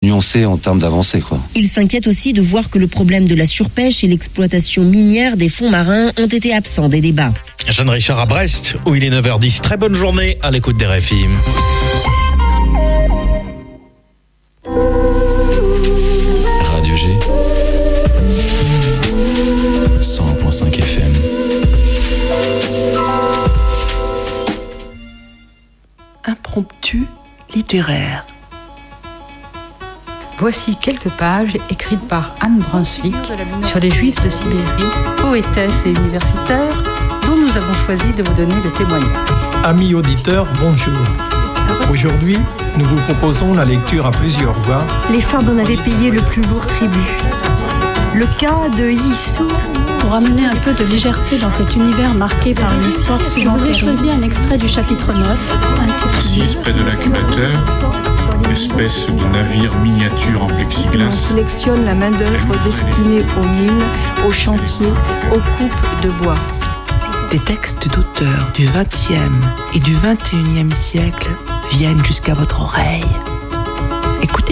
nuancé en termes d'avancée, quoi. Il s'inquiète aussi de voir que le problème de la surpêche et l'exploitation minière des fonds marins ont été absents des débats. Jeanne Richard à Brest, où il est 9h10. Très bonne journée à l'écoute des RFI. Radio G 101.5 FM. Impromptu littéraire. Voici quelques pages écrites par Anne Brunswick sur les Juifs de Sibérie, poétesse et universitaire, dont nous avons choisi de vous donner le témoignage. Amis auditeurs, bonjour. Aujourd'hui, nous vous proposons la lecture à plusieurs voix. Les femmes en avaient payé le plus lourd tribut. Le cas de Yissou. Pour amener un peu de légèreté dans cet univers marqué par une histoire souvent terrible, je vous ai choisi un extrait du chapitre 9, intitulé Assise près de l'incubateur, espèce de navire miniature en plexiglas. On sélectionne la main-d'œuvre destinée aux mines, aux chantiers, aux coupes de bois. Des textes d'auteurs du XXe et du XXIe siècle viennent jusqu'à votre oreille. Écoutez.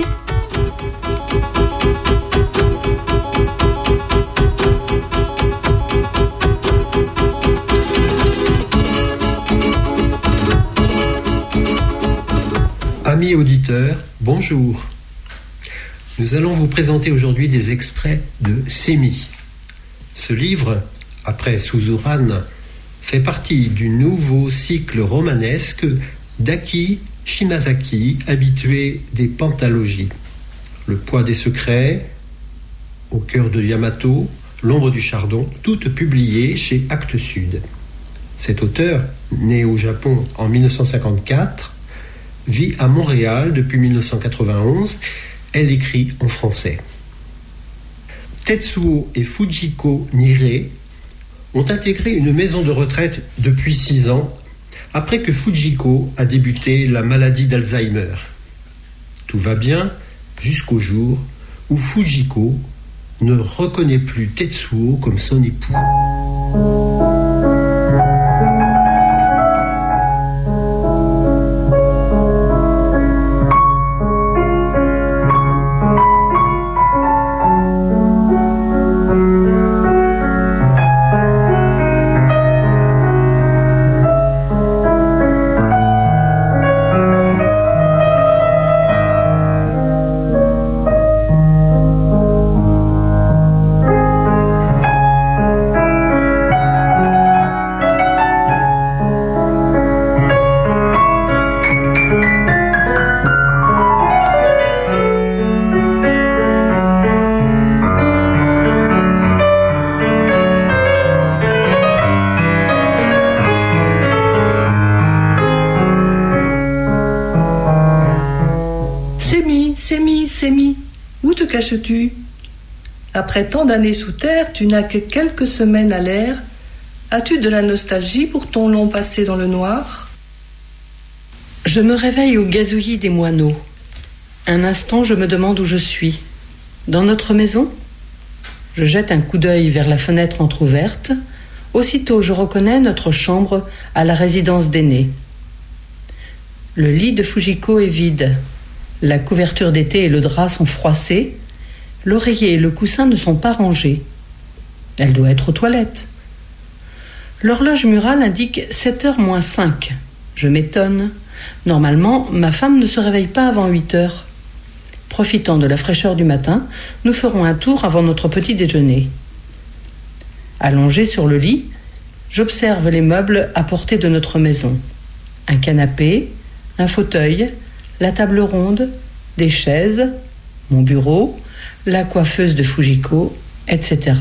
Amis auditeurs, bonjour. Nous allons vous présenter aujourd'hui des extraits de Sémi. Ce livre, après Suzurane, fait partie du nouveau cycle romanesque d'Aki Shimazaki, habitué des pentalogies. Le poids des secrets, Au cœur de Yamato, L'ombre du chardon, toutes publiées chez Actes Sud. Cet auteur, né au Japon en 1954, vit à Montréal depuis 1991. Elle écrit en français. Tetsuo et Fujiko Nirei ont intégré une maison de retraite depuis 6 ans, après que Fujiko a débuté la maladie d'Alzheimer. Tout va bien jusqu'au jour où Fujiko ne reconnaît plus Tetsuo comme son époux. Sémi, où te caches-tu? Après tant d'années sous terre, tu n'as que quelques semaines à l'air. As-tu de la nostalgie pour ton long passé dans le noir? Je me réveille au gazouillis des moineaux. Un instant, je me demande où je suis. Dans notre maison? Je jette un coup d'œil vers la fenêtre entr'ouverte. Aussitôt, je reconnais notre chambre à la résidence d'aînés. Le lit de Fujiko est vide. La couverture d'été et le drap sont froissés. L'oreiller et le coussin ne sont pas rangés. Elle doit être aux toilettes. L'horloge murale indique 7h moins 5. Je m'étonne. Normalement, ma femme ne se réveille pas avant 8h. Profitant de la fraîcheur du matin, nous ferons un tour avant notre petit déjeuner. Allongé sur le lit, j'observe les meubles à portée de notre maison. Un canapé, un fauteuil, la table ronde, des chaises, mon bureau, la coiffeuse de Fujiko, etc.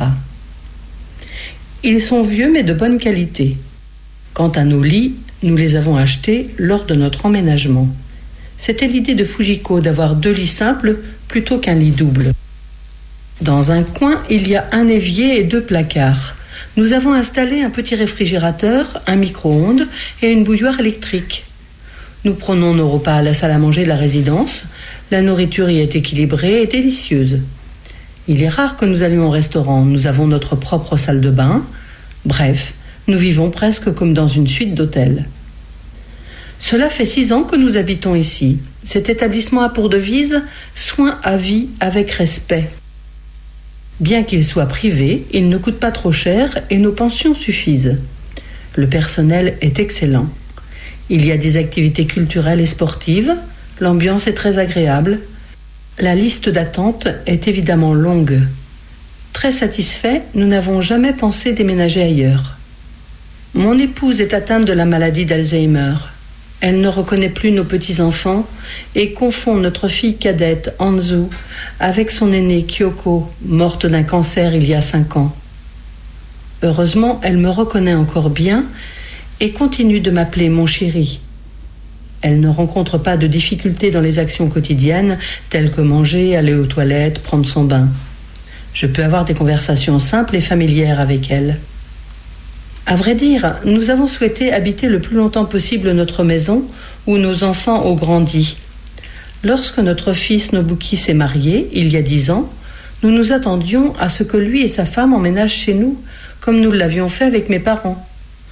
Ils sont vieux mais de bonne qualité. Quant à nos lits, nous les avons achetés lors de notre emménagement. C'était l'idée de Fujiko d'avoir 2 lits simples plutôt qu'un lit double. Dans un coin, il y a un évier et 2 placards. Nous avons installé un petit réfrigérateur, un micro-ondes et une bouilloire électrique. Nous prenons nos repas à la salle à manger de la résidence. La nourriture y est équilibrée et délicieuse. Il est rare que nous allions au restaurant. Nous avons notre propre salle de bain. Bref, nous vivons presque comme dans une suite d'hôtels. Cela fait 6 ans que nous habitons ici. Cet établissement a pour devise « Soins à vie avec respect ». Bien qu'il soit privé, il ne coûte pas trop cher et nos pensions suffisent. Le personnel est excellent. Il y a des activités culturelles et sportives, l'ambiance est très agréable. La liste d'attente est évidemment longue. Très satisfaits, nous n'avons jamais pensé déménager ailleurs. Mon épouse est atteinte de la maladie d'Alzheimer. Elle ne reconnaît plus nos petits-enfants et confond notre fille cadette, Anzu, avec son aînée, Kyoko, morte d'un cancer il y a 5 ans. Heureusement, elle me reconnaît encore bien et continue de m'appeler mon chéri. Elle ne rencontre pas de difficultés dans les actions quotidiennes, telles que manger, aller aux toilettes, prendre son bain. Je peux avoir des conversations simples et familières avec elle. À vrai dire, nous avons souhaité habiter le plus longtemps possible notre maison où nos enfants ont grandi. Lorsque notre fils Nobuki s'est marié, il y a 10 ans, nous nous attendions à ce que lui et sa femme emménagent chez nous, comme nous l'avions fait avec mes parents.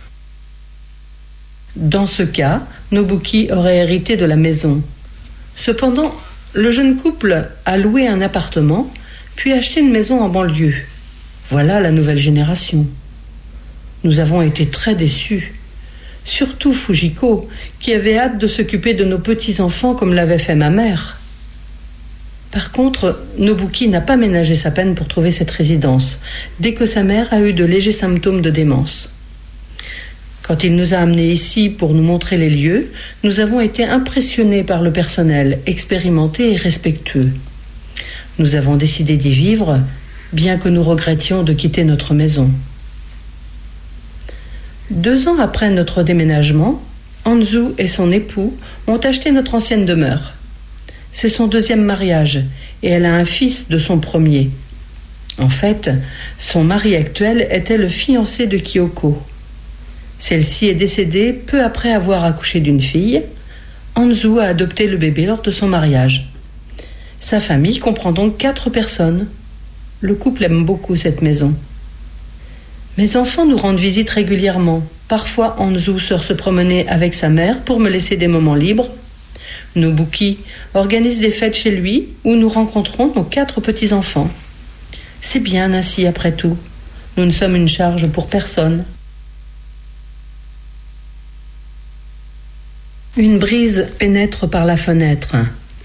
Dans ce cas, Nobuki aurait hérité de la maison. Cependant, le jeune couple a loué un appartement, puis acheté une maison en banlieue. Voilà la nouvelle génération. Nous avons été très déçus. Surtout Fujiko, qui avait hâte de s'occuper de nos petits-enfants comme l'avait fait ma mère. Par contre, Nobuki n'a pas ménagé sa peine pour trouver cette résidence, dès que sa mère a eu de légers symptômes de démence. Quand il nous a amenés ici pour nous montrer les lieux, nous avons été impressionnés par le personnel, expérimenté et respectueux. Nous avons décidé d'y vivre, bien que nous regrettions de quitter notre maison. 2 ans après notre déménagement, Anzu et son époux ont acheté notre ancienne demeure. C'est son 2e mariage et elle a un fils de son premier. En fait, son mari actuel était le fiancé de Kyoko. Celle-ci est décédée peu après avoir accouché d'une fille. Anzu a adopté le bébé lors de son mariage. Sa famille comprend donc 4 personnes. Le couple aime beaucoup cette maison. Mes enfants nous rendent visite régulièrement. Parfois, Anzu sort se promener avec sa mère pour me laisser des moments libres. Nobuki organise des fêtes chez lui où nous rencontrons nos 4 petits-enfants. C'est bien ainsi après tout. Nous ne sommes une charge pour personne. Une brise pénètre par la fenêtre.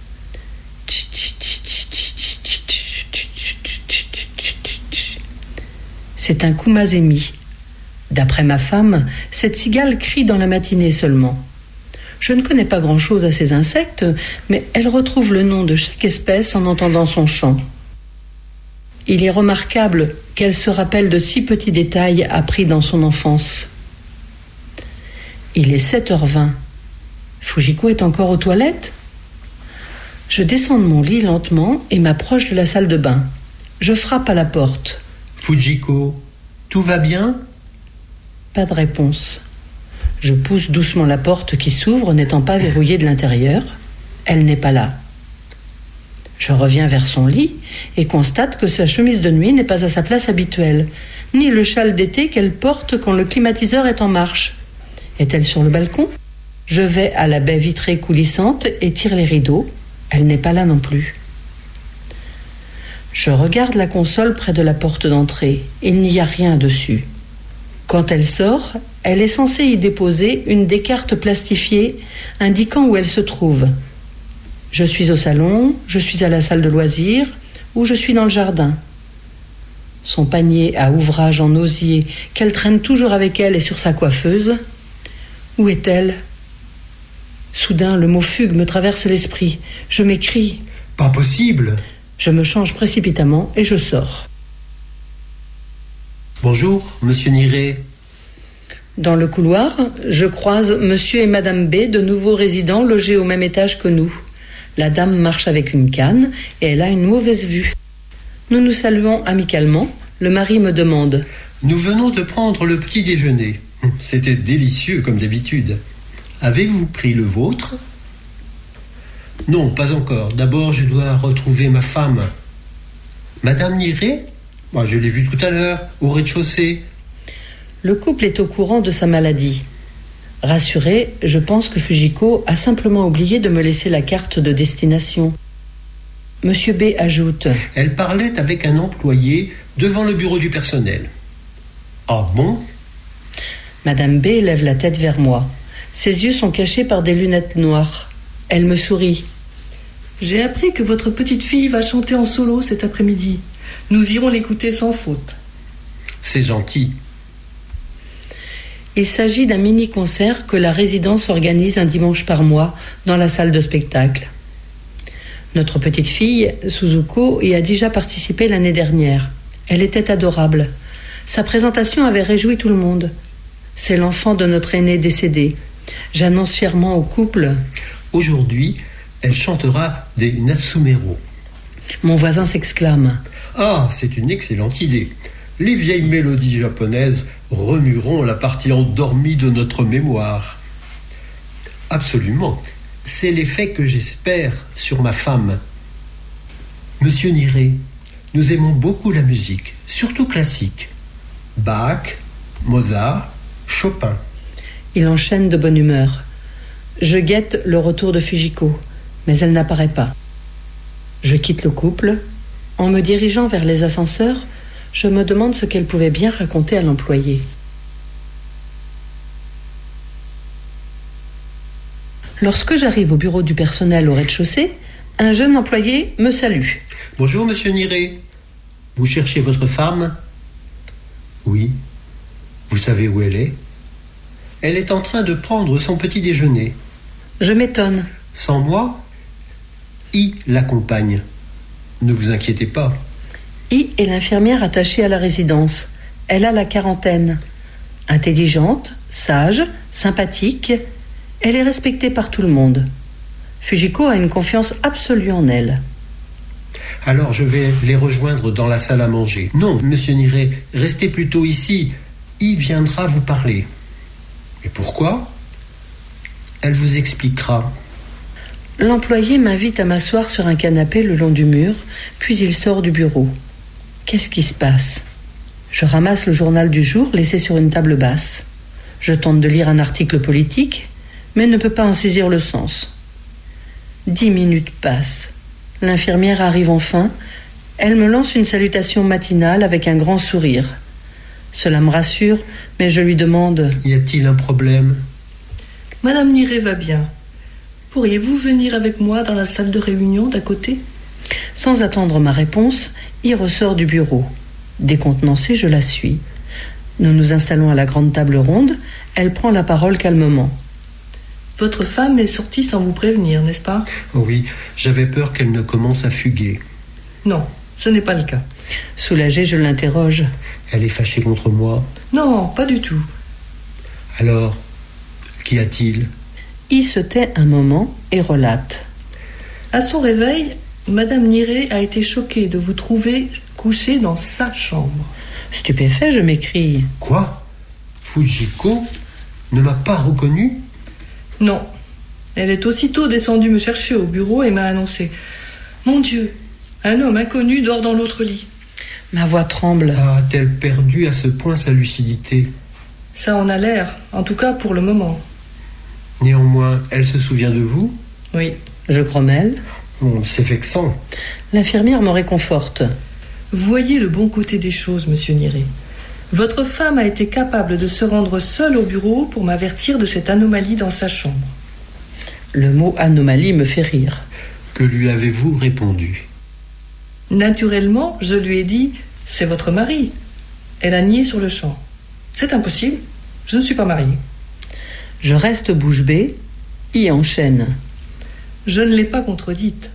C'est un kumazemi. D'après ma femme, cette cigale crie dans la matinée seulement. Je ne connais pas grand-chose à ces insectes, mais elle retrouve le nom de chaque espèce en entendant son chant. Il est remarquable qu'elle se rappelle de si petits détails appris dans son enfance. Il est 7h20. Fujiko est encore aux toilettes ? Je descends de mon lit lentement et m'approche de la salle de bain. Je frappe à la porte. Fujiko, tout va bien ? Pas de réponse. Je pousse doucement la porte qui s'ouvre, n'étant pas verrouillée de l'intérieur. Elle n'est pas là. Je reviens vers son lit et constate que sa chemise de nuit n'est pas à sa place habituelle, ni le châle d'été qu'elle porte quand le climatiseur est en marche. Est-elle sur le balcon ? Je vais à la baie vitrée coulissante et tire les rideaux. Elle n'est pas là non plus. Je regarde la console près de la porte d'entrée. Il n'y a rien dessus. Quand elle sort, elle est censée y déposer une des cartes plastifiées indiquant où elle se trouve. Je suis au salon, je suis à la salle de loisirs ou je suis dans le jardin. Son panier à ouvrage en osier qu'elle traîne toujours avec elle est sur sa coiffeuse. Où est-elle ? Soudain, le mot fugue me traverse l'esprit. Je m'écrie. Pas possible ! Je me change précipitamment et je sors. Bonjour, monsieur Niré. Dans le couloir, je croise monsieur et madame B, de nouveaux résidents logés au même étage que nous. La dame marche avec une canne et elle a une mauvaise vue. Nous nous saluons amicalement. Le mari me demande. Nous venons de prendre le petit déjeuner. C'était délicieux comme d'habitude. Avez-vous pris le vôtre ? Non, pas encore. D'abord, je dois retrouver ma femme. Madame Niré ? Je l'ai vue tout à l'heure, au rez-de-chaussée. Le couple est au courant de sa maladie. Rassurée, je pense que Fujiko a simplement oublié de me laisser la carte de destination. Monsieur B ajoute: Elle parlait avec un employé devant le bureau du personnel. Ah bon? Madame B lève la tête vers moi. Ses yeux sont cachés par des lunettes noires. Elle me sourit. J'ai appris que votre petite fille va chanter en solo cet après-midi. Nous irons l'écouter sans faute. C'est gentil. Il s'agit d'un mini-concert que la résidence organise un dimanche par mois dans la salle de spectacle. Notre petite fille, Suzuko, y a déjà participé l'année dernière. Elle était adorable. Sa présentation avait réjoui tout le monde. C'est l'enfant de notre aîné décédé. J'annonce fièrement au couple. Aujourd'hui, elle chantera des Natsumero. Mon voisin s'exclame. Ah, c'est une excellente idée. Les vieilles mélodies japonaises remueront la partie endormie de notre mémoire. Absolument. C'est l'effet que j'espère sur ma femme. Monsieur Niré, nous aimons beaucoup la musique, surtout classique. Bach, Mozart, Chopin. Il enchaîne de bonne humeur. Je guette le retour de Fujiko, mais elle n'apparaît pas. Je quitte le couple. En me dirigeant vers les ascenseurs, je me demande ce qu'elle pouvait bien raconter à l'employé. Lorsque j'arrive au bureau du personnel au rez-de-chaussée, un jeune employé me salue. Bonjour, monsieur Niré. Vous cherchez votre femme? Oui. Vous savez où elle est? Elle est en train de prendre son petit déjeuner. Je m'étonne. Sans moi? I l'accompagne. Ne vous inquiétez pas. I est l'infirmière attachée à la résidence. Elle a la quarantaine. Intelligente, sage, sympathique, elle est respectée par tout le monde. Fujiko a une confiance absolue en elle. Alors je vais les rejoindre dans la salle à manger. Non, monsieur Niré, restez plutôt ici. I viendra vous parler. Et pourquoi? Elle vous expliquera. L'employé m'invite à m'asseoir sur un canapé le long du mur, puis il sort du bureau. Qu'est-ce qui se passe? Je ramasse le journal du jour laissé sur une table basse. Je tente de lire un article politique, mais ne peux pas en saisir le sens. 10 minutes passent. L'infirmière arrive enfin. Elle me lance une salutation matinale avec un grand sourire. Cela me rassure, mais je lui demande: Y a-t-il un problème? Madame Niré va bien. Pourriez-vous venir avec moi dans la salle de réunion d'à côté? Sans attendre ma réponse, il ressort du bureau. Décontenancée, je la suis. Nous nous installons à la grande table ronde. Elle prend la parole calmement. Votre femme est sortie sans vous prévenir, n'est-ce pas? Oui, j'avais peur qu'elle ne commence à fuguer. Non, ce n'est pas le cas. Soulagée, je l'interroge. Elle est fâchée contre moi? Non, pas du tout. Alors, qu'y a-t-il? Il se tait un moment et relate. À son réveil, Madame Niré a été choquée de vous trouver couché dans sa chambre. Stupéfait, je m'écrie. Quoi? Fujiko ne m'a pas reconnu? Non. Elle est aussitôt descendue me chercher au bureau et m'a annoncé: Mon Dieu, un homme inconnu dort dans l'autre lit. Ma voix tremble. A-t-elle perdu à ce point sa lucidité? Ça en a l'air, en tout cas pour le moment. Néanmoins, elle se souvient de vous? Oui. Je grommelle. Bon, c'est vexant. L'infirmière me réconforte. Voyez le bon côté des choses, monsieur Niré. Votre femme a été capable de se rendre seule au bureau pour m'avertir de cette anomalie dans sa chambre. Le mot anomalie me fait rire. Que lui avez-vous répondu? Naturellement, je lui ai dit: c'est votre mari. Elle a nié sur le champ. C'est impossible, je ne suis pas mariée. Je reste bouche bée, y enchaîne. Je ne l'ai pas contredite.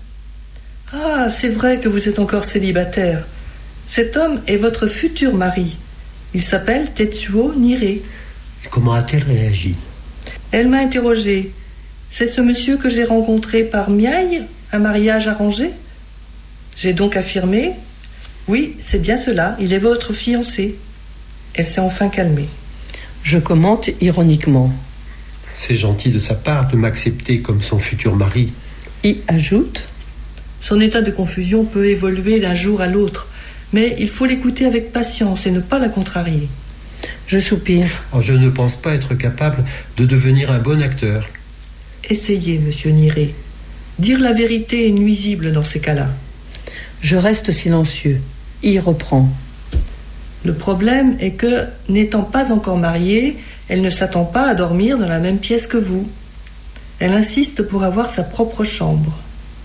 Ah, c'est vrai que vous êtes encore célibataire. Cet homme est votre futur mari. Il s'appelle Tetsuo Niré. Comment a-t-elle réagi? Elle m'a interrogée. C'est ce monsieur que j'ai rencontré par Miaille, un mariage arrangé? J'ai donc affirmé: oui, c'est bien cela, il est votre fiancé. Elle s'est enfin calmée. Je commente ironiquement. C'est gentil de sa part de m'accepter comme son futur mari. Il ajoute: son état de confusion peut évoluer d'un jour à l'autre, mais il faut l'écouter avec patience et ne pas la contrarier. Je soupire. Oh, je ne pense pas être capable de devenir un bon acteur. Essayez, monsieur Niré. Dire la vérité est nuisible dans ces cas-là. Je reste silencieux. Il reprend. Le problème est que, n'étant pas encore mariée, elle ne s'attend pas à dormir dans la même pièce que vous. Elle insiste pour avoir sa propre chambre.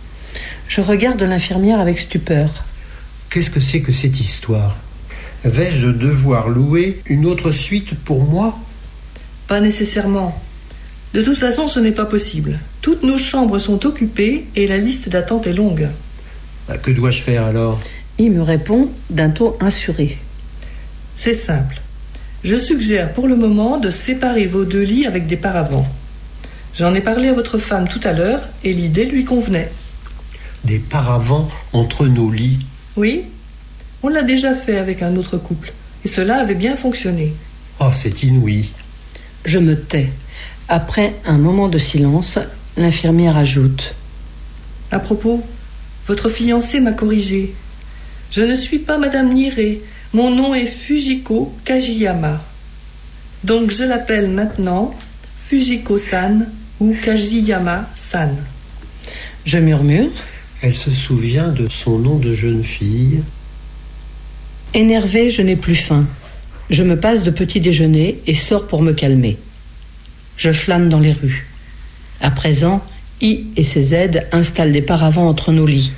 Je regarde l'infirmière avec stupeur. Qu'est-ce que c'est que cette histoire ? Vais-je devoir louer une autre suite pour moi ? Pas nécessairement. De toute façon, ce n'est pas possible. Toutes nos chambres sont occupées et la liste d'attente est longue. Que dois-je faire alors ? Il me répond d'un ton assuré. C'est simple. Je suggère pour le moment de séparer vos 2 lits avec des paravents. J'en ai parlé à votre femme tout à l'heure et l'idée lui convenait. Des paravents entre nos lits ? Oui, on l'a déjà fait avec un autre couple et cela avait bien fonctionné. Oh, c'est inouï. Je me tais. Après un moment de silence, l'infirmière ajoute. À propos, votre fiancé m'a corrigé. Je ne suis pas Madame Niré. Mon nom est Fujiko Kajiyama. Donc je l'appelle maintenant Fujiko-san ou Kajiyama-san. Je murmure. Elle se souvient de son nom de jeune fille. Énervée, je n'ai plus faim. Je me passe de petit déjeuner et sors pour me calmer. Je flâne dans les rues. À présent, I et ses aides installent des paravents entre nos lits.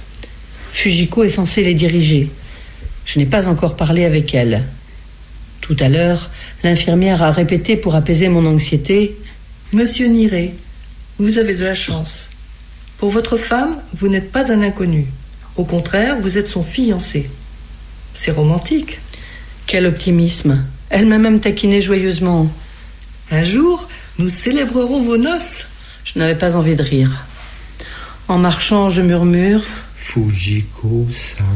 Fujiko est censée les diriger. Je n'ai pas encore parlé avec elle. Tout à l'heure, l'infirmière a répété pour apaiser mon anxiété. Monsieur Niré, vous avez de la chance. Pour votre femme, vous n'êtes pas un inconnu. Au contraire, vous êtes son fiancé. C'est romantique. Quel optimisme. Elle m'a même taquiné joyeusement. Un jour, nous célébrerons vos noces. Je n'avais pas envie de rire. En marchant, je murmure. Fujiko-san.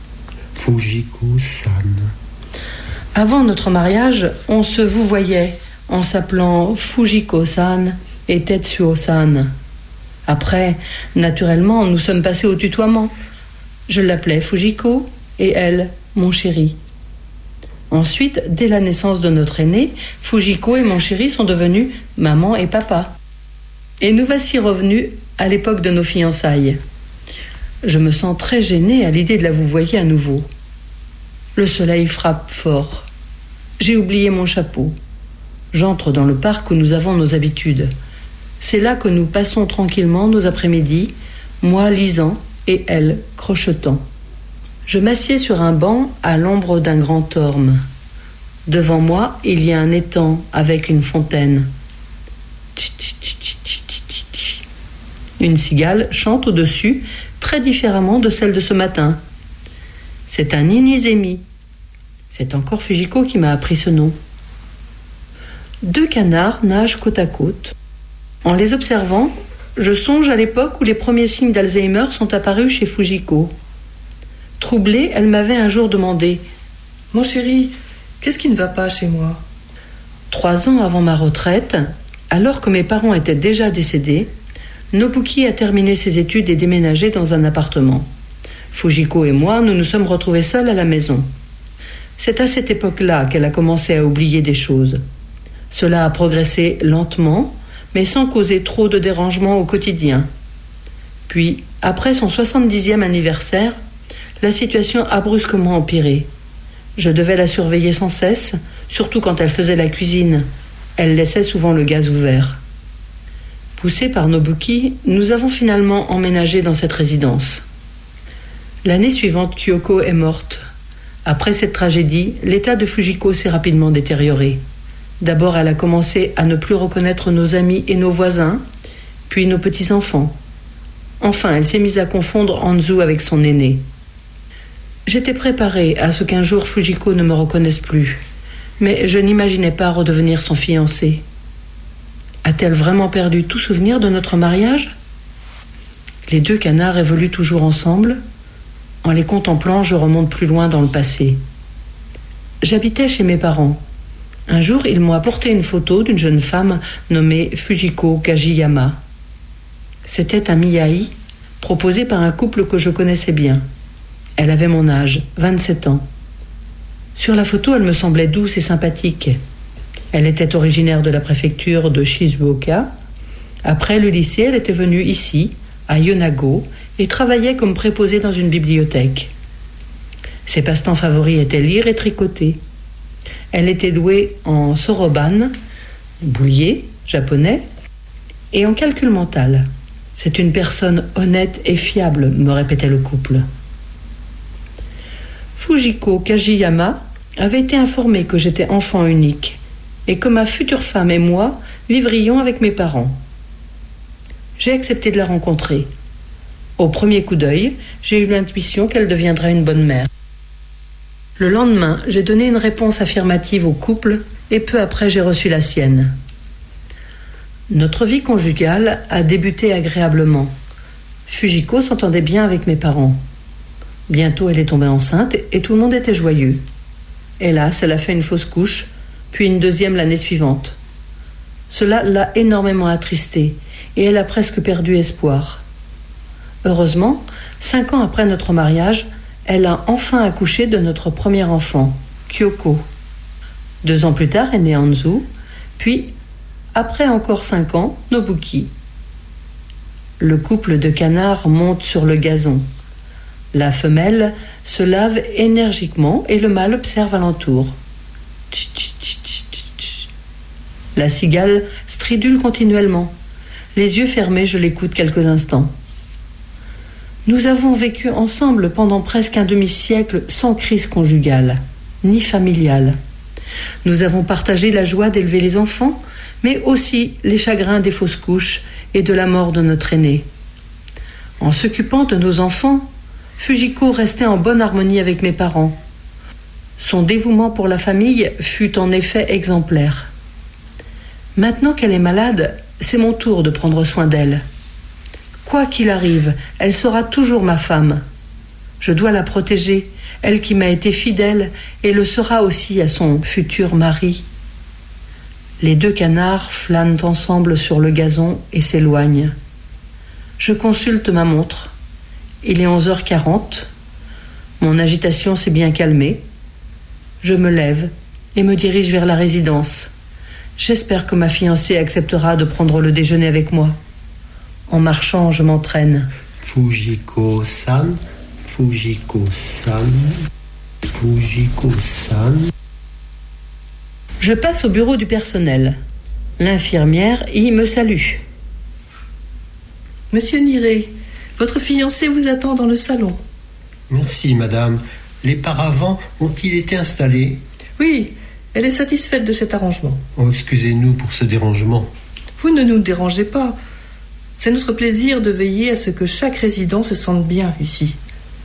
Fujiko-san. Avant notre mariage, on se vouvoyait en s'appelant Fujiko-san et Tetsuo-san. Après, naturellement, nous sommes passés au tutoiement. Je l'appelais Fujiko et elle, mon chéri. Ensuite, dès la naissance de notre aîné, Fujiko et mon chéri sont devenus maman et papa. Et nous voici revenus à l'époque de nos fiançailles. Je me sens très gênée à l'idée de la vouvoyer à nouveau. Le soleil frappe fort. J'ai oublié mon chapeau. J'entre dans le parc où nous avons nos habitudes. C'est là que nous passons tranquillement nos après-midi, moi lisant et elle crochetant. Je m'assieds sur un banc à l'ombre d'un grand orme. Devant moi, il y a un étang avec une fontaine. Une cigale chante au-dessus, très différemment de celle de ce matin. C'est un inisemi. C'est encore Fujiko qui m'a appris ce nom. 2 canards nagent côte à côte. En les observant, je songe à l'époque où les premiers signes d'Alzheimer sont apparus chez Fujiko. Troublée, elle m'avait un jour demandé « Mon chéri, qu'est-ce qui ne va pas chez moi ?» 3 ans avant ma retraite, alors que mes parents étaient déjà décédés, Nobuki a terminé ses études et déménagé dans un appartement. Fujiko et moi, nous nous sommes retrouvés seuls à la maison. C'est à cette époque-là qu'elle a commencé à oublier des choses. Cela a progressé lentement, mais sans causer trop de dérangements au quotidien. Puis, après son 70e anniversaire, la situation a brusquement empiré. Je devais la surveiller sans cesse, surtout quand elle faisait la cuisine. Elle laissait souvent le gaz ouvert. Poussés par Nobuki, nous avons finalement emménagé dans cette résidence. L'année suivante, Kyoko est morte. Après cette tragédie, l'état de Fujiko s'est rapidement détérioré. D'abord, elle a commencé à ne plus reconnaître nos amis et nos voisins, puis nos petits-enfants. Enfin, elle s'est mise à confondre Anzu avec son aîné. J'étais préparée à ce qu'un jour Fujiko ne me reconnaisse plus, mais je n'imaginais pas redevenir son fiancé. A-t-elle vraiment perdu tout souvenir de notre mariage ? Les 2 canards évoluent toujours ensemble. En les contemplant, je remonte plus loin dans le passé. J'habitais chez mes parents. Un jour, ils m'ont apporté une photo d'une jeune femme nommée Fujiko Kajiyama. C'était un miyai proposé par un couple que je connaissais bien. Elle avait mon âge, 27 ans. Sur la photo, elle me semblait douce et sympathique. Elle était originaire de la préfecture de Shizuoka. Après le lycée, elle était venue ici, à Yonago, et travaillait comme préposée dans une bibliothèque. Ses passe-temps favoris étaient lire et tricoter. Elle était douée en soroban, boulier japonais, et en calcul mental. C'est une personne honnête et fiable, me répétait le couple. Fujiko Kajiyama avait été informée que j'étais enfant unique et que ma future femme et moi vivrions avec mes parents. J'ai accepté de la rencontrer. Au premier coup d'œil, j'ai eu l'intuition qu'elle deviendrait une bonne mère. Le lendemain, j'ai donné une réponse affirmative au couple et peu après, j'ai reçu la sienne. Notre vie conjugale a débuté agréablement. Fujiko s'entendait bien avec mes parents. Bientôt, elle est tombée enceinte et tout le monde était joyeux. Hélas, elle a fait une fausse couche, puis une deuxième l'année suivante. Cela l'a énormément attristée et elle a presque perdu espoir. Heureusement, 5 ans après notre mariage, elle a enfin accouché de notre premier enfant, Kyoko. 2 ans plus tard est né Anzu, puis, après encore 5 ans, Nobuki. Le couple de canards monte sur le gazon. La femelle se lave énergiquement et le mâle observe alentour. La cigale stridule continuellement. Les yeux fermés, je l'écoute quelques instants. Nous avons vécu ensemble pendant presque un demi-siècle sans crise conjugale, ni familiale. Nous avons partagé la joie d'élever les enfants, mais aussi les chagrins des fausses couches et de la mort de notre aîné. En s'occupant de nos enfants, Fujiko restait en bonne harmonie avec mes parents. Son dévouement pour la famille fut en effet exemplaire. Maintenant qu'elle est malade, c'est mon tour de prendre soin d'elle. Quoi qu'il arrive, elle sera toujours ma femme. Je dois la protéger, elle qui m'a été fidèle et le sera aussi à son futur mari. Les 2 canards flânent ensemble sur le gazon et s'éloignent. Je consulte ma montre. Il est 11h40. Mon agitation s'est bien calmée. Je me lève et me dirige vers la résidence. J'espère que ma fiancée acceptera de prendre le déjeuner avec moi. En marchant, je m'entraîne. Fujiko-san, Fujiko-san, Fujiko-san. Je passe au bureau du personnel. L'infirmière y me salue. Monsieur Niré, votre fiancé vous attend dans le salon. Merci, madame. Les paravents ont-ils été installés? Oui, elle est satisfaite de cet arrangement. Oh, excusez-nous pour ce dérangement. Vous ne nous dérangez pas. C'est notre plaisir de veiller à ce que chaque résident se sente bien ici.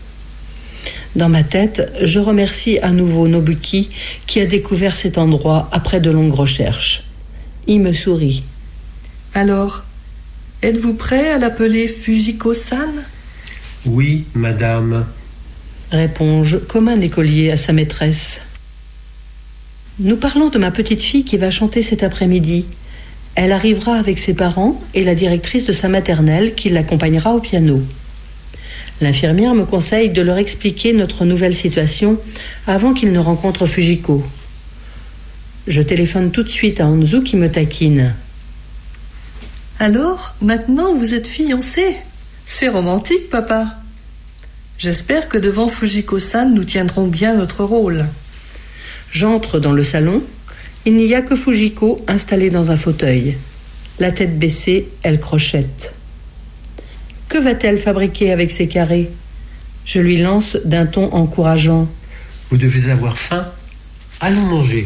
Dans ma tête, je remercie à nouveau Nobuki qui a découvert cet endroit après de longues recherches. Il me sourit. Alors, êtes-vous prêt à l'appeler Fujiko-san? Oui, madame. Réponds-je comme un écolier à sa maîtresse. Nous parlons de ma petite fille qui va chanter cet après-midi. Elle arrivera avec ses parents et la directrice de sa maternelle qui l'accompagnera au piano. L'infirmière me conseille de leur expliquer notre nouvelle situation avant qu'ils ne rencontrent Fujiko. Je téléphone tout de suite à Anzu qui me taquine. Alors, maintenant vous êtes fiancés? C'est romantique, papa. J'espère que devant Fujiko-san, nous tiendrons bien notre rôle. J'entre dans le salon. Il n'y a que Fujiko installée dans un fauteuil. La tête baissée, elle crochette. Que va-t-elle fabriquer avec ses carrés? Je lui lance d'un ton encourageant. Vous devez avoir faim. Allons manger.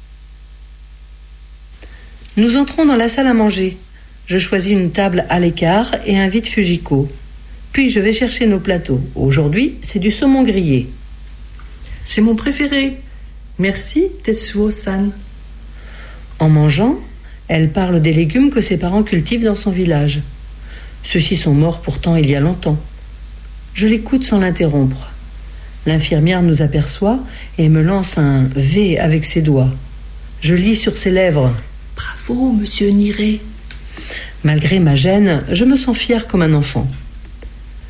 Nous entrons dans la salle à manger. Je choisis une table à l'écart et invite Fujiko. Puis je vais chercher nos plateaux. Aujourd'hui, c'est du saumon grillé. C'est mon préféré. Merci, Tetsuo-san. En mangeant, elle parle des légumes que ses parents cultivent dans son village. Ceux-ci sont morts pourtant il y a longtemps. Je l'écoute sans l'interrompre. L'infirmière nous aperçoit et me lance un V avec ses doigts. Je lis sur ses lèvres. Bravo, monsieur Niré. Malgré ma gêne, je me sens fière comme un enfant.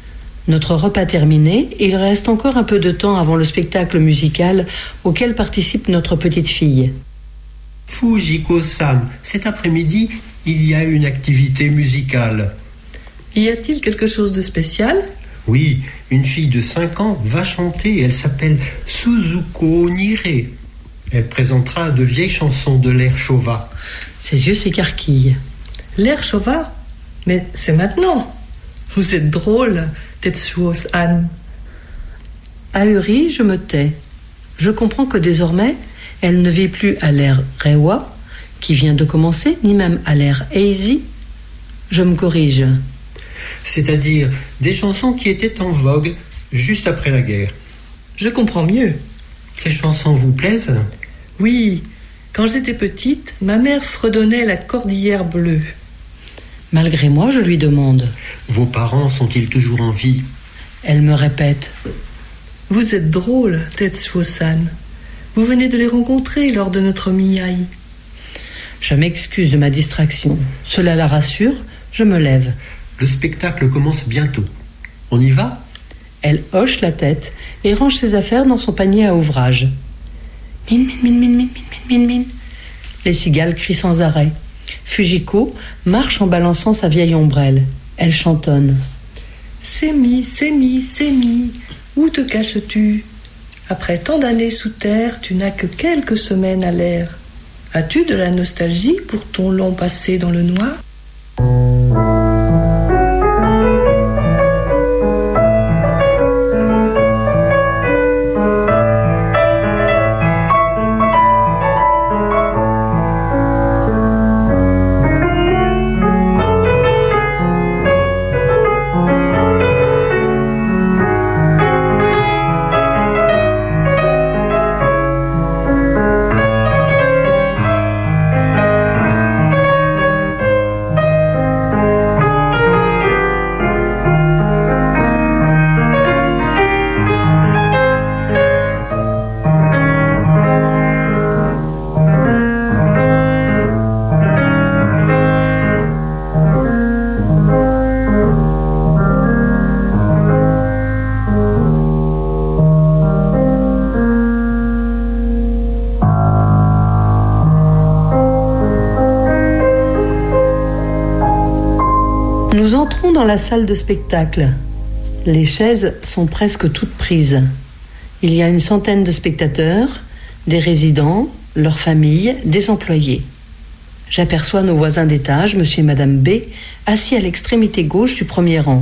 Notre repas terminé, il reste encore un peu de temps avant le spectacle musical auquel participe notre petite fille. Fujiko-san, cet après-midi, il y a une activité musicale. Y a-t-il quelque chose de spécial ? Oui, une fille de 5 ans va chanter, elle s'appelle Suzuko Nire. Elle présentera de vieilles chansons de l'ère Showa. Ses yeux s'écarquillent. L'ère Showa ? Mais c'est maintenant. Vous êtes drôle, Tetsuo-san. Ahuri, je me tais. Je comprends que désormais, elle ne vit plus à l'ère Reiwa, qui vient de commencer, ni même à l'ère Eiji. Je me corrige. C'est-à-dire des chansons qui étaient en vogue juste après la guerre. Je comprends mieux. Ces chansons vous plaisent ? Oui, quand j'étais petite, ma mère fredonnait la Cordillère Bleue. Malgré moi, je lui demande. Vos parents sont-ils toujours en vie ? Elle me répète. Vous êtes drôle, Tetsuo-san. Vous venez de les rencontrer lors de notre Miyai. Je m'excuse de ma distraction. Cela la rassure, je me lève. Le spectacle commence bientôt. On y va ? Elle hoche la tête et range ses affaires dans son panier à ouvrage. Min, min, min, min, min, min, min, min. Les cigales crient sans arrêt. Fujiko marche en balançant sa vieille ombrelle. Elle chantonne. Sémi, Sémi, Sémi, où te caches-tu ? Après tant d'années sous terre, tu n'as que quelques semaines à l'air. As-tu de la nostalgie pour ton long passé dans le noir ? Nous entrons dans la salle de spectacle. Les chaises sont presque toutes prises. Il y a une centaine de spectateurs, des résidents, leurs familles, des employés. J'aperçois nos voisins d'étage, monsieur et madame B, assis à l'extrémité gauche du premier rang.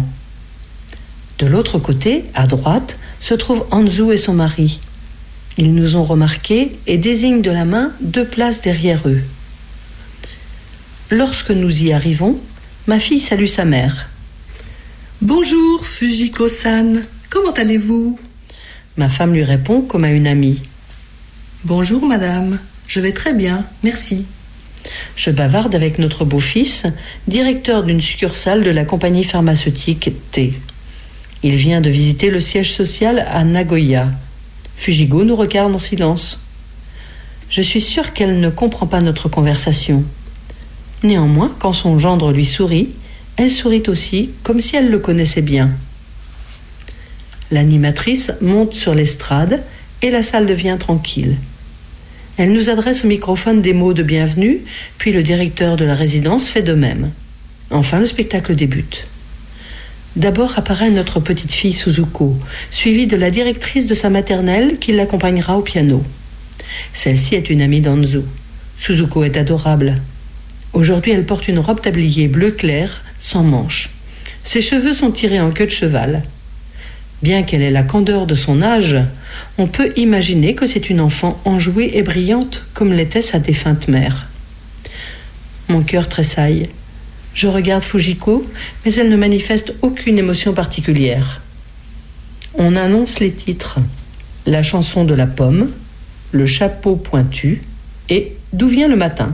De l'autre côté, à droite, se trouvent Anzu et son mari. Ils nous ont remarqués et désignent de la main 2 places derrière eux. Lorsque nous y arrivons, ma fille salue sa mère. Bonjour, Fujiko-san. Comment allez-vous ? Ma femme lui répond comme à une amie. Bonjour, madame. Je vais très bien, merci. Je bavarde avec notre beau-fils, directeur d'une succursale de la compagnie pharmaceutique T. Il vient de visiter le siège social à Nagoya. Fujiko nous regarde en silence. Je suis sûre qu'elle ne comprend pas notre conversation. Néanmoins, quand son gendre lui sourit, elle sourit aussi, comme si elle le connaissait bien. L'animatrice monte sur l'estrade et la salle devient tranquille. Elle nous adresse au microphone des mots de bienvenue, puis le directeur de la résidence fait de même. Enfin, le spectacle débute. D'abord apparaît notre petite fille Suzuko, suivie de la directrice de sa maternelle qui l'accompagnera au piano. Celle-ci est une amie d'Anzu. Suzuko est adorable. Aujourd'hui, elle porte une robe tablier bleu clair, sans manches. Ses cheveux sont tirés en queue de cheval. Bien qu'elle ait la candeur de son âge, on peut imaginer que c'est une enfant enjouée et brillante comme l'était sa défunte mère. Mon cœur tressaille. Je regarde Fujiko, mais elle ne manifeste aucune émotion particulière. On annonce les titres. La chanson de la pomme, le chapeau pointu et D'où vient le matin.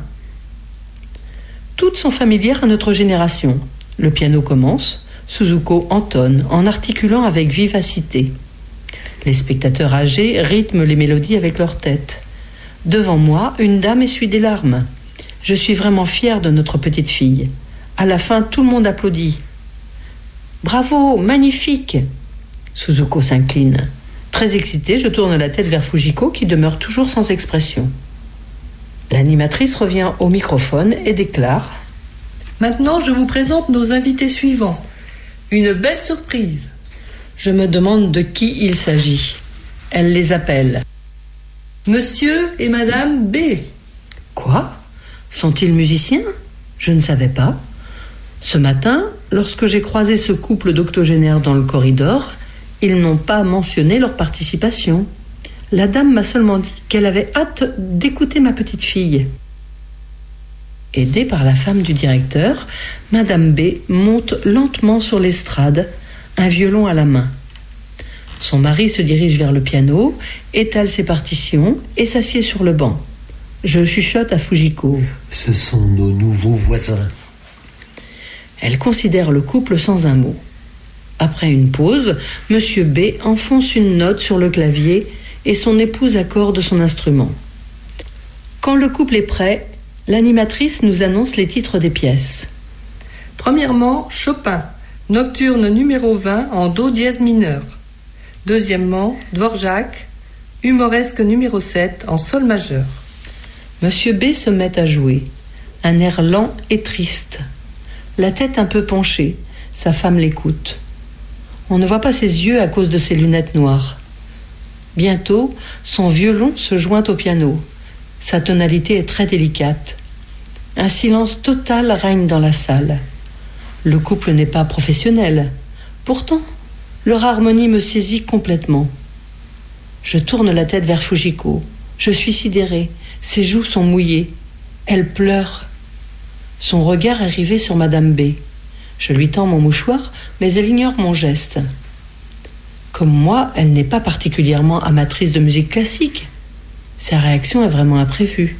Toutes sont familières à notre génération. Le piano commence, Suzuko entonne en articulant avec vivacité. Les spectateurs âgés rythment les mélodies avec leur tête. Devant moi, une dame essuie des larmes. Je suis vraiment fière de notre petite fille. À la fin, tout le monde applaudit. « Bravo, magnifique !» Suzuko s'incline. Très excitée, je tourne la tête vers Fujiko qui demeure toujours sans expression. L'animatrice revient au microphone et déclare: Maintenant, je vous présente nos invités suivants. Une belle surprise. Je me demande de qui il s'agit. Elle les appelle. Monsieur et Madame B. Quoi ? Sont-ils musiciens ? Je ne savais pas. Ce matin, lorsque j'ai croisé ce couple d'octogénaires dans le corridor, ils n'ont pas mentionné leur participation. La dame m'a seulement dit qu'elle avait hâte d'écouter ma petite fille. Aidée par la femme du directeur, Madame B monte lentement sur l'estrade, un violon à la main. Son mari se dirige vers le piano, étale ses partitions et s'assied sur le banc. Je chuchote à Fujiko. Ce sont nos nouveaux voisins. Elle considère le couple sans un mot. Après une pause, Monsieur B enfonce une note sur le clavier et son épouse accorde son instrument. Quand le couple est prêt, l'animatrice nous annonce les titres des pièces. Premièrement, Chopin, nocturne numéro 20 en do dièse mineur. Deuxièmement, Dvorak, humoresque numéro 7 en sol majeur. Monsieur B se met à jouer, un air lent et triste. La tête un peu penchée, sa femme l'écoute. On ne voit pas ses yeux à cause de ses lunettes noires. Bientôt, son violon se joint au piano. Sa tonalité est très délicate. Un silence total règne dans la salle. Le couple n'est pas professionnel. Pourtant, leur harmonie me saisit complètement. Je tourne la tête vers Fujiko. Je suis sidérée. Ses joues sont mouillées. Elle pleure. Son regard est rivé sur Madame B. Je lui tends mon mouchoir, mais elle ignore mon geste. Comme moi, elle n'est pas particulièrement amatrice de musique classique. Sa réaction est vraiment imprévue.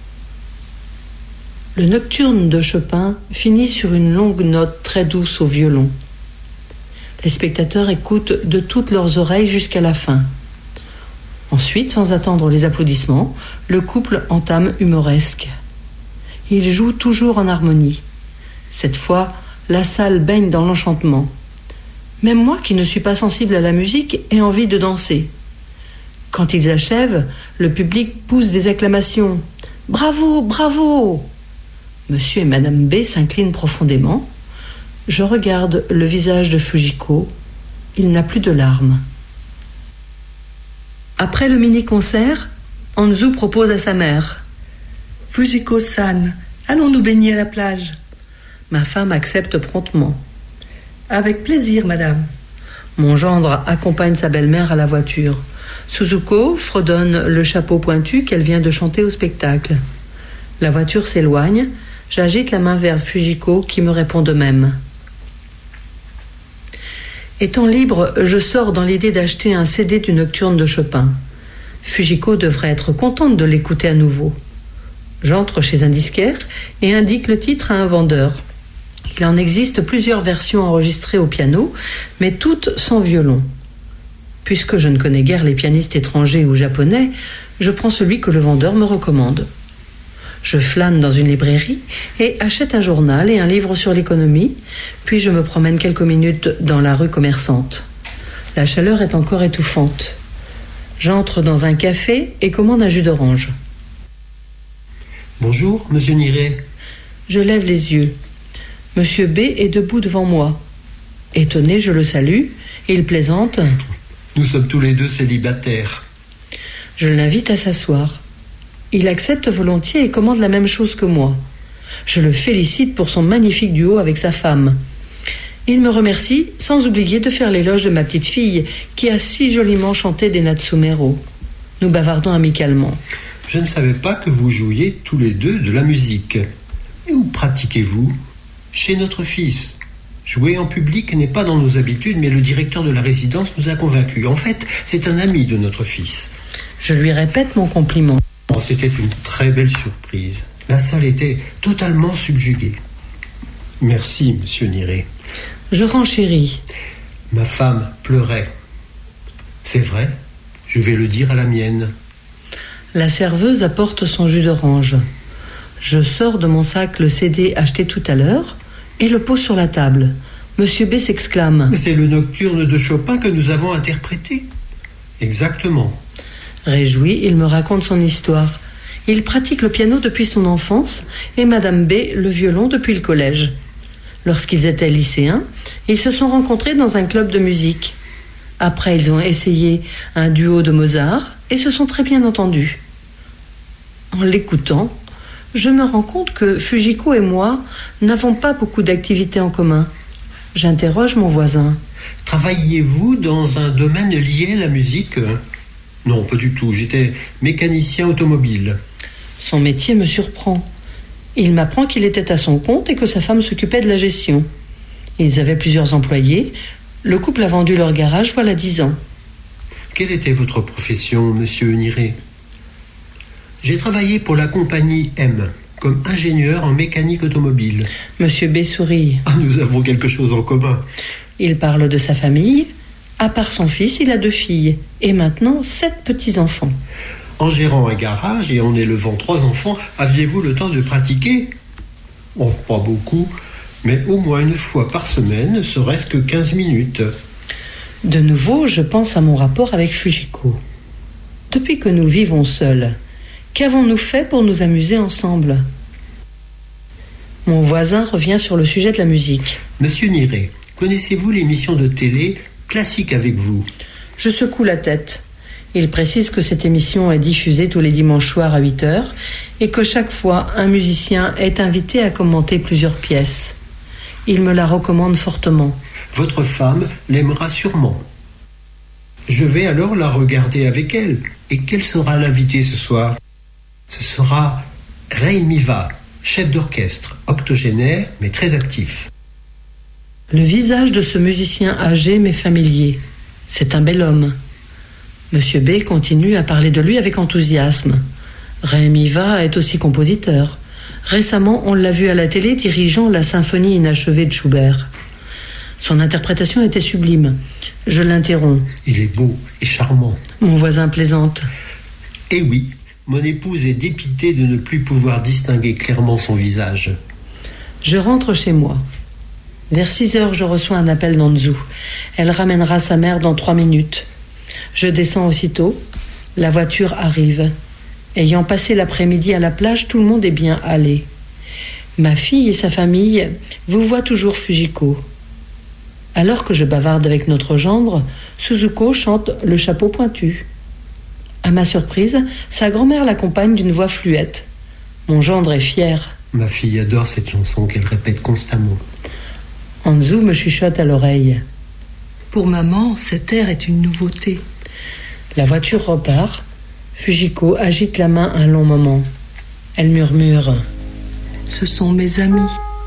Le nocturne de Chopin finit sur une longue note très douce au violon. Les spectateurs écoutent de toutes leurs oreilles jusqu'à la fin. Ensuite, sans attendre les applaudissements, le couple entame humoresque. Ils jouent toujours en harmonie. Cette fois, la salle baigne dans l'enchantement. Même moi, qui ne suis pas sensible à la musique, ai envie de danser. Quand ils achèvent, le public pousse des acclamations. « Bravo, bravo !» Monsieur et Madame B s'inclinent profondément. Je regarde le visage de Fujiko. Il n'a plus de larmes. Après le mini-concert, Anzu propose à sa mère. « Fujiko-san, allons-nous baigner à la plage ?» Ma femme accepte promptement. « Avec plaisir, madame. » Mon gendre accompagne sa belle-mère à la voiture. Suzuko fredonne le chapeau pointu qu'elle vient de chanter au spectacle. La voiture s'éloigne. J'agite la main vers Fujiko qui me répond de même. Étant libre, je sors dans l'idée d'acheter un CD du nocturne de Chopin. Fujiko devrait être contente de l'écouter à nouveau. J'entre chez un disquaire et indique le titre à un vendeur. Il en existe plusieurs versions enregistrées au piano, mais toutes sans violon. Puisque je ne connais guère les pianistes étrangers ou japonais, je prends celui que le vendeur me recommande. Je flâne dans une librairie et achète un journal et un livre sur l'économie, puis je me promène quelques minutes dans la rue commerçante. La chaleur est encore étouffante. J'entre dans un café et commande un jus d'orange. Bonjour, monsieur Niré. Je lève les yeux. Monsieur B est debout devant moi. Étonné, je le salue. Il plaisante. Nous sommes tous les deux célibataires. Je l'invite à s'asseoir. Il accepte volontiers et commande la même chose que moi. Je le félicite pour son magnifique duo avec sa femme. Il me remercie, sans oublier de faire l'éloge de ma petite fille, qui a si joliment chanté des Natsumero. Nous bavardons amicalement. Je ne savais pas que vous jouiez tous les deux de la musique. Et où pratiquez-vous ? Chez notre fils. Jouer en public n'est pas dans nos habitudes, mais le directeur de la résidence nous a convaincus. En fait, c'est un ami de notre fils. Je lui répète mon compliment. C'était une très belle surprise. La salle était totalement subjuguée. Merci, monsieur Niré. Je renchéris. Ma femme pleurait. C'est vrai, je vais le dire à la mienne. La serveuse apporte son jus d'orange. Je sors de mon sac le CD acheté tout à l'heure et le pose sur la table. Monsieur B s'exclame. Mais c'est le nocturne de Chopin que nous avons interprété. Exactement. Réjoui, il me raconte son histoire. Il pratique le piano depuis son enfance et Madame B le violon depuis le collège. Lorsqu'ils étaient lycéens, ils se sont rencontrés dans un club de musique. Après, ils ont essayé un duo de Mozart et se sont très bien entendus. En l'écoutant, je me rends compte que Fujiko et moi n'avons pas beaucoup d'activités en commun. J'interroge mon voisin. Travailliez-vous dans un domaine lié à la musique ? Non, pas du tout. J'étais mécanicien automobile. Son métier me surprend. Il m'apprend qu'il était à son compte et que sa femme s'occupait de la gestion. Ils avaient plusieurs employés. Le couple a vendu leur garage voilà 10 ans. Quelle était votre profession, monsieur Niré ? J'ai travaillé pour la compagnie M, comme ingénieur en mécanique automobile. Monsieur B sourit. Ah, nous avons quelque chose en commun. Il parle de sa famille. À part son fils, il a 2 filles. Et maintenant, 7 petits-enfants. En gérant un garage et en élevant 3 enfants, aviez-vous le temps de pratiquer ? Oh, pas beaucoup, mais au moins une fois par semaine, ne serait-ce que 15 minutes. De nouveau, je pense à mon rapport avec Fujiko. Depuis que nous vivons seuls, qu'avons-nous fait pour nous amuser ensemble ? Mon voisin revient sur le sujet de la musique. Monsieur Niré, connaissez-vous l'émission de télé Classique avec vous ? Je secoue la tête. Il précise que cette émission est diffusée tous les dimanches soirs à 8h et que chaque fois, un musicien est invité à commenter plusieurs pièces. Il me la recommande fortement. Votre femme l'aimera sûrement. Je vais alors la regarder avec elle. Et quel sera l'invité ce soir ? Ce sera Ray Miva, chef d'orchestre, octogénaire mais très actif. Le visage de ce musicien âgé m'est familier. C'est un bel homme. Monsieur B continue à parler de lui avec enthousiasme. Ray Miva est aussi compositeur. Récemment, on l'a vu à la télé dirigeant la symphonie inachevée de Schubert. Son interprétation était sublime. Je l'interromps. Il est beau et charmant. Mon voisin plaisante. Eh oui, mon épouse est dépitée de ne plus pouvoir distinguer clairement son visage. Je rentre chez moi. Vers 6h, je reçois un appel d'Anzu. Elle ramènera sa mère dans 3 minutes. Je descends aussitôt. La voiture arrive. Ayant passé l'après-midi à la plage, tout le monde est bien allé. Ma fille et sa famille vous voient toujours Fujiko. Alors que je bavarde avec notre gendre, Suzuko chante Le chapeau pointu. À ma surprise, sa grand-mère l'accompagne d'une voix fluette. Mon gendre est fier. Ma fille adore cette chanson qu'elle répète constamment. Anzu me chuchote à l'oreille. Pour maman, cet air est une nouveauté. La voiture repart. Fujiko agite la main un long moment. Elle murmure. Ce sont mes amis.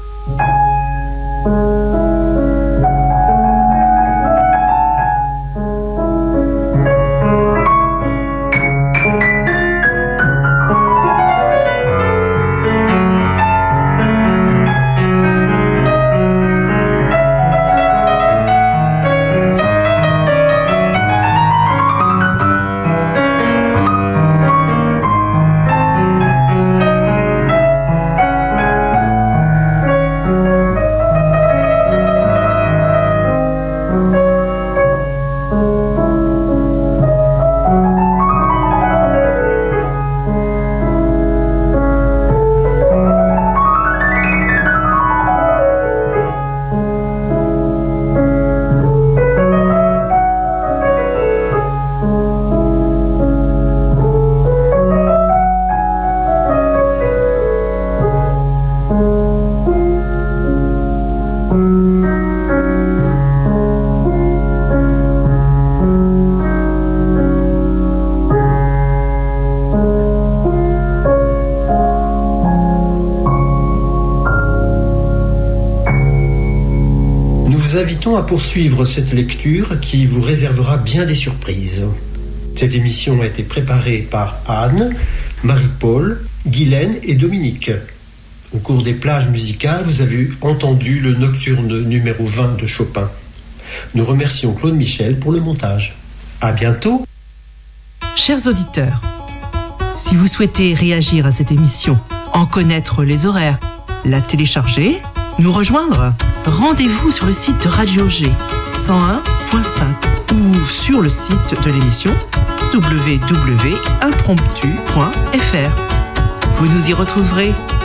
Nous vous invitons à poursuivre cette lecture qui vous réservera bien des surprises. Cette émission a été préparée par Anne, Marie-Paul, Guylaine et Dominique. Au cours des plages musicales, vous avez entendu le nocturne numéro 20 de Chopin. Nous remercions Claude Michel pour le montage. À bientôt. Chers auditeurs, si vous souhaitez réagir à cette émission, en connaître les horaires, la télécharger, nous rejoindre, rendez-vous sur le site de Radio G 101.5 ou sur le site de l'émission www.impromptu.fr. Vous nous y retrouverez.